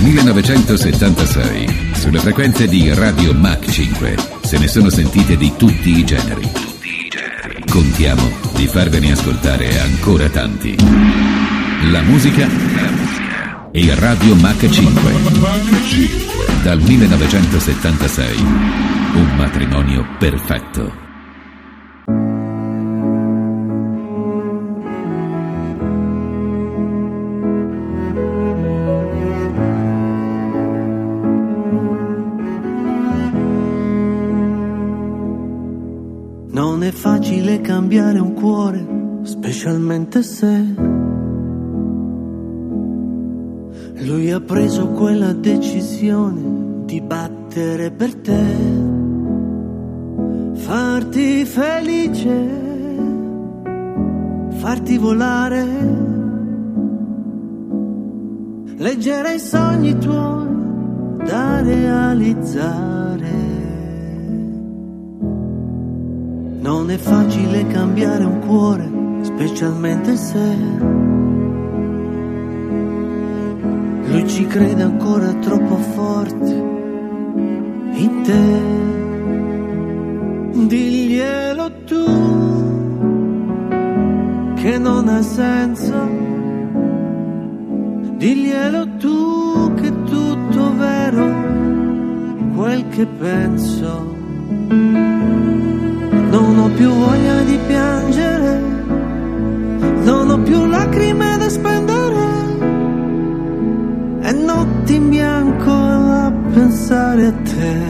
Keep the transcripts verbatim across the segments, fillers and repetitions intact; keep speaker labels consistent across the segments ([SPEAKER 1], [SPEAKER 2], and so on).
[SPEAKER 1] millenovecentosettantasei, sulle frequenze di Radio Mach cinque, se ne sono sentite di tutti i generi. Contiamo di farvene ascoltare ancora tanti. La musica e Radio Mach cinque. Dal millenovecentosettantasei, un matrimonio perfetto.
[SPEAKER 2] Non è facile cambiare un cuore, specialmente se lui ha preso quella decisione di battere per te, farti felice, farti volare, leggere i sogni tuoi da realizzare. Non è facile cambiare un cuore, specialmente se lui ci crede ancora troppo forte in te. Diglielo tu che non ha senso, diglielo tu che è tutto vero quel che penso. Non ho più voglia di piangere, non ho più lacrime da spendere, e notti in bianco a pensare a te.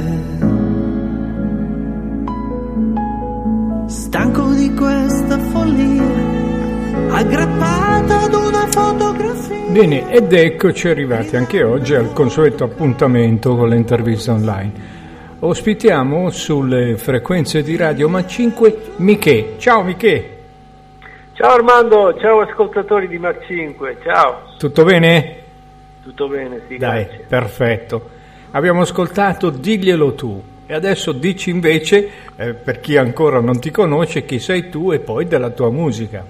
[SPEAKER 2] Stanco di questa follia, aggrappato ad una fotografia.
[SPEAKER 3] Bene, ed eccoci arrivati anche oggi al consueto appuntamento con le interviste online. Ospitiamo sulle frequenze di Radio Mach cinque Michè. Ciao Michè.
[SPEAKER 4] Ciao Armando, ciao ascoltatori di Mach cinque, ciao.
[SPEAKER 3] Tutto bene?
[SPEAKER 4] Tutto bene, sì,
[SPEAKER 3] Dai,
[SPEAKER 4] grazie.
[SPEAKER 3] Perfetto. Abbiamo ascoltato Diglielo tu e adesso dici invece, eh, per chi ancora non ti conosce, chi sei tu e poi della tua musica.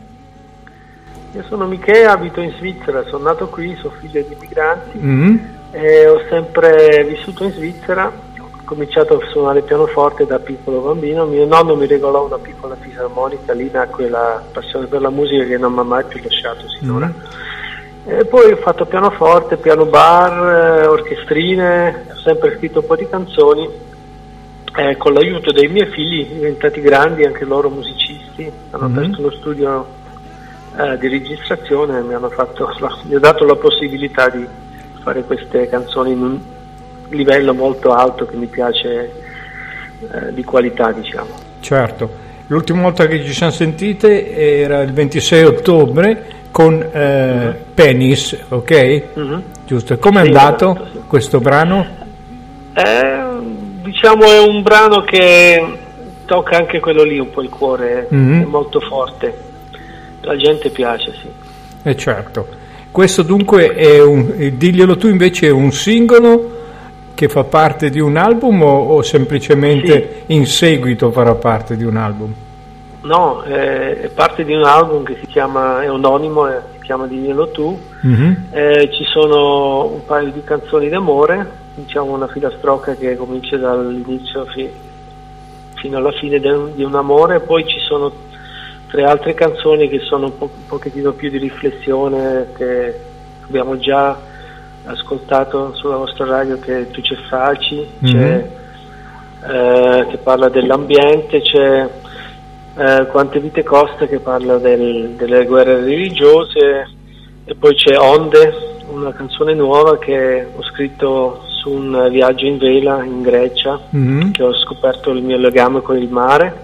[SPEAKER 4] Io sono Michè, abito in Svizzera, sono nato qui, sono figlio di migranti,
[SPEAKER 3] Mm-hmm.
[SPEAKER 4] e ho sempre vissuto in Svizzera. Ho cominciato a suonare il pianoforte da piccolo bambino. Mio nonno mi regalò una piccola fisarmonica, lì nacque la passione per la musica che non mi ha mai più lasciato sinora. Mm-hmm. E poi ho fatto pianoforte, piano bar, eh, orchestrine, ho sempre scritto un po' di canzoni, eh, con l'aiuto dei miei figli diventati grandi, anche loro musicisti, hanno
[SPEAKER 3] Mm-hmm.
[SPEAKER 4] aperto uno studio eh, di registrazione e mi hanno fatto, mi ha dato la possibilità di fare queste canzoni in un livello molto alto che mi piace, eh, di qualità, diciamo.
[SPEAKER 3] Certo, l'ultima volta che ci siamo sentite era il ventisei ottobre con eh, mm-hmm. Penis, ok? Mm-hmm. Giusto, come è sì, andato esatto, sì. questo brano?
[SPEAKER 4] Eh, diciamo è un brano che tocca anche quello lì un po' il cuore, mm-hmm. è molto forte, la gente piace, sì.
[SPEAKER 3] Eh certo, questo dunque è un, Diglielo tu invece è un singolo che fa parte di un album o, o semplicemente sì. in seguito farà parte di un album?
[SPEAKER 4] No, è, è parte di un album che si chiama, è anonimo, è, si chiama Diglielo tu, mm-hmm. eh, ci sono un paio di canzoni d'amore, diciamo una filastrocca che comincia dall'inizio fi, fino alla fine de, di un amore, poi ci sono tre altre canzoni che sono un, po', un pochettino più di riflessione, che abbiamo già ascoltato sulla vostra radio, che Tu c'è Faci, mm-hmm. c'è eh, che parla dell'ambiente, c'è eh, Quante vite costa che parla del, delle guerre religiose, e poi c'è Onde, una canzone nuova che ho scritto su un viaggio in vela in Grecia, mm-hmm. che ho scoperto il mio legame con il mare,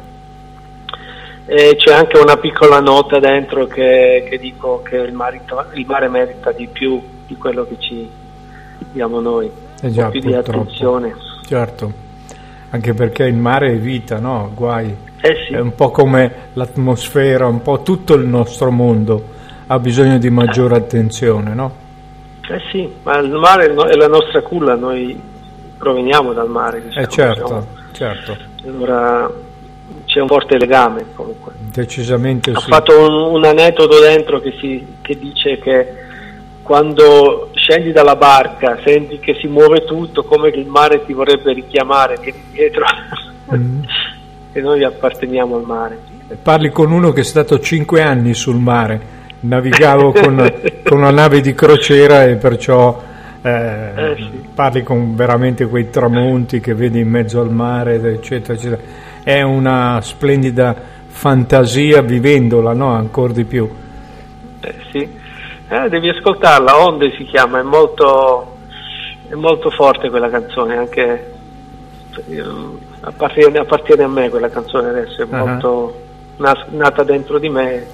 [SPEAKER 4] e c'è anche una piccola nota dentro che, che dico che il mare, il mare merita di più di quello che ci diamo noi,
[SPEAKER 3] eh già,
[SPEAKER 4] un po' più di attenzione.
[SPEAKER 3] Certo, anche perché il mare è vita, no? Guai.
[SPEAKER 4] Eh sì.
[SPEAKER 3] È un po' come l'atmosfera, un po' tutto il nostro mondo ha bisogno di maggiore eh. attenzione, no?
[SPEAKER 4] Eh sì, ma il mare è la nostra culla, noi proveniamo dal mare, diciamo,
[SPEAKER 3] eh certo,
[SPEAKER 4] siamo...
[SPEAKER 3] certo.
[SPEAKER 4] Allora c'è un forte legame comunque.
[SPEAKER 3] Decisamente
[SPEAKER 4] ha
[SPEAKER 3] sì.
[SPEAKER 4] fatto un, un aneddoto dentro che, si, che dice che quando scendi dalla barca, senti che si muove tutto, come che il mare ti vorrebbe richiamare, vieni dietro, mm. e noi apparteniamo al mare.
[SPEAKER 3] Parli con uno che è stato cinque anni sul mare, navigavo con, con una nave di crociera e perciò eh, eh, sì. parli con veramente quei tramonti che vedi in mezzo al mare, eccetera, eccetera. È una splendida fantasia vivendola, no? Ancora di più.
[SPEAKER 4] Eh, sì, eh, devi ascoltarla, Onde si chiama, è molto, è molto forte quella canzone, anche appartiene, appartiene a me quella canzone adesso, è uh-huh. molto nata dentro di me.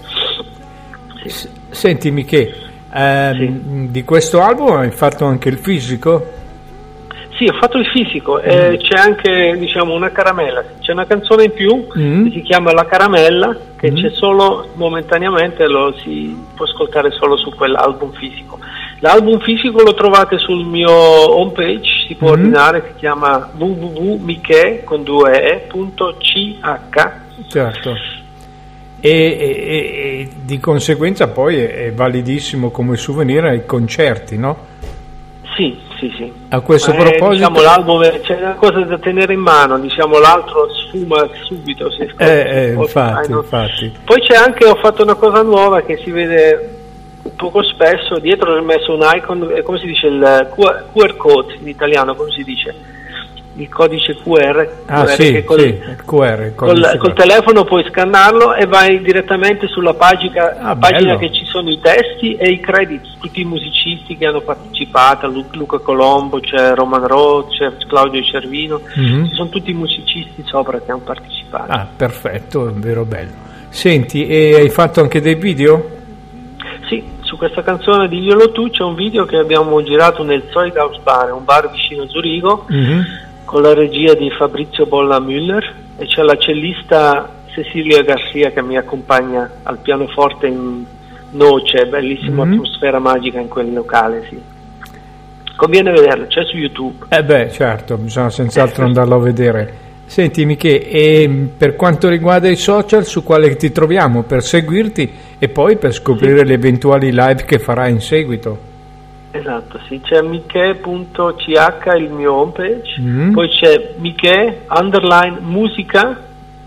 [SPEAKER 4] Sì.
[SPEAKER 3] Senti Michè, ehm, sì. di questo album hai fatto anche il fisico?
[SPEAKER 4] Sì, ho fatto il fisico, mm. e c'è anche, diciamo, una caramella, c'è una canzone in più mm. che si chiama La Caramella, che mm. c'è solo momentaneamente, lo si può ascoltare solo su quell'album fisico. L'album fisico lo trovate sul mio homepage, si può mm. ordinare, si chiama w w w punto miche con due e punto c h.
[SPEAKER 3] Certo. E, e, e di conseguenza poi è, è validissimo come souvenir ai concerti, no?
[SPEAKER 4] Sì, sì, sì.
[SPEAKER 3] A questo
[SPEAKER 4] Ma
[SPEAKER 3] proposito,
[SPEAKER 4] è, diciamo, l'album è, c'è una cosa da tenere in mano, diciamo, l'altro sfuma subito. Si
[SPEAKER 3] eh, eh, infatti, infatti.
[SPEAKER 4] Poi c'è anche, ho fatto una cosa nuova che si vede poco spesso, dietro ho messo un icon, come si dice, il Q R code in italiano, come si dice? Il codice Q R,
[SPEAKER 3] ah,
[SPEAKER 4] Q R
[SPEAKER 3] sì,
[SPEAKER 4] che col,
[SPEAKER 3] sì, il Q R,
[SPEAKER 4] col, col telefono puoi scannarlo e vai direttamente sulla pagina,
[SPEAKER 3] ah,
[SPEAKER 4] pagina che ci sono i testi e i credits, tutti i musicisti che hanno partecipato, Lu, Luca Colombo, c'è Roman Roth, c'è Claudio Cervino, mm-hmm. ci sono tutti i musicisti sopra che hanno partecipato.
[SPEAKER 3] Ah, perfetto, è vero, bello. Senti, e hai fatto anche dei video?
[SPEAKER 4] Sì, su questa canzone di Diglielo Tu c'è un video che abbiamo girato nel Zeughaus Bar, un bar vicino a Zurigo, mm-hmm. con la regia di Fabrizio Bolla Müller, e c'è la cellista Cecilia Garcia che mi accompagna al pianoforte in noce, bellissima mm-hmm. atmosfera magica in quel locale, sì. Conviene vederlo, c'è su YouTube.
[SPEAKER 3] Eh beh, certo, bisogna senz'altro eh, andarlo a vedere. Senti Michè, e per quanto riguarda i social, su quale ti troviamo per seguirti e poi per scoprire sì. le eventuali live che farai in seguito?
[SPEAKER 4] Esatto, sì, c'è miche punto c h il mio homepage, mm. poi c'è Michè underline musica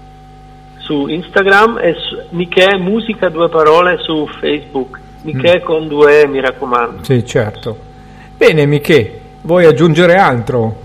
[SPEAKER 4] su Instagram e su, Michè musica due parole su Facebook, Michè mm. con due e, mi raccomando.
[SPEAKER 3] Sì, certo. Bene Michè, vuoi aggiungere altro?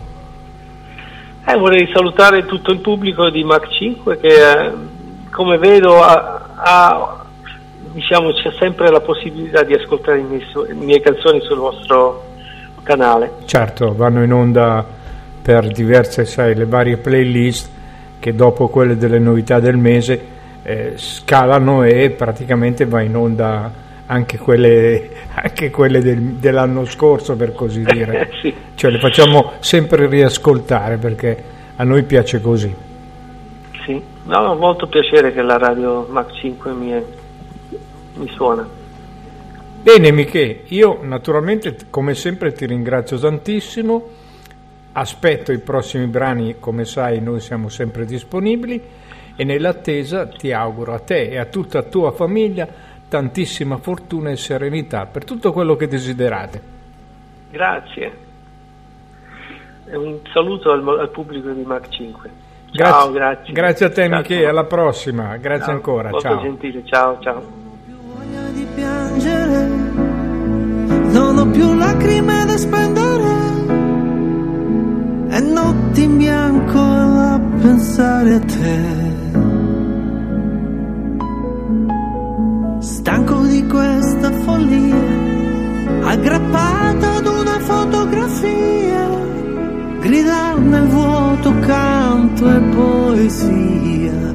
[SPEAKER 4] Eh, vorrei salutare tutto il pubblico di Mach cinque che eh, come vedo ha, ha diciamo c'è sempre la possibilità di ascoltare i miei, le mie canzoni sul vostro canale.
[SPEAKER 3] Certo, vanno in onda per diverse, sai, le varie playlist che dopo quelle delle novità del mese eh, scalano e praticamente va in onda anche quelle, anche quelle del, dell'anno scorso, per così dire.
[SPEAKER 4] Sì.
[SPEAKER 3] Cioè le facciamo sempre riascoltare perché a noi piace così.
[SPEAKER 4] Sì, no, molto piacere che la radio Mach cinque mi è mi suona.
[SPEAKER 3] Bene Michè, io naturalmente come sempre ti ringrazio tantissimo, aspetto i prossimi brani, come sai noi siamo sempre disponibili e nell'attesa ti auguro a te e a tutta la tua famiglia tantissima fortuna e serenità per tutto quello che desiderate.
[SPEAKER 4] Grazie, e un saluto al, al pubblico di Mach cinque.
[SPEAKER 3] Ciao,
[SPEAKER 4] grazie. Grazie,
[SPEAKER 3] grazie a te Michè, alla prossima, grazie
[SPEAKER 4] ciao.
[SPEAKER 3] ancora,
[SPEAKER 4] molto
[SPEAKER 3] ciao.
[SPEAKER 4] Gentile, ciao ciao.
[SPEAKER 2] Di piangere, non ho più lacrime da spendere e notti in bianco a pensare a te. Stanco di questa follia, aggrappato ad una fotografia, gridare nel vuoto canto e poesia.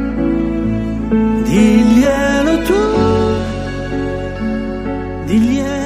[SPEAKER 2] Diglielo tu, diglielo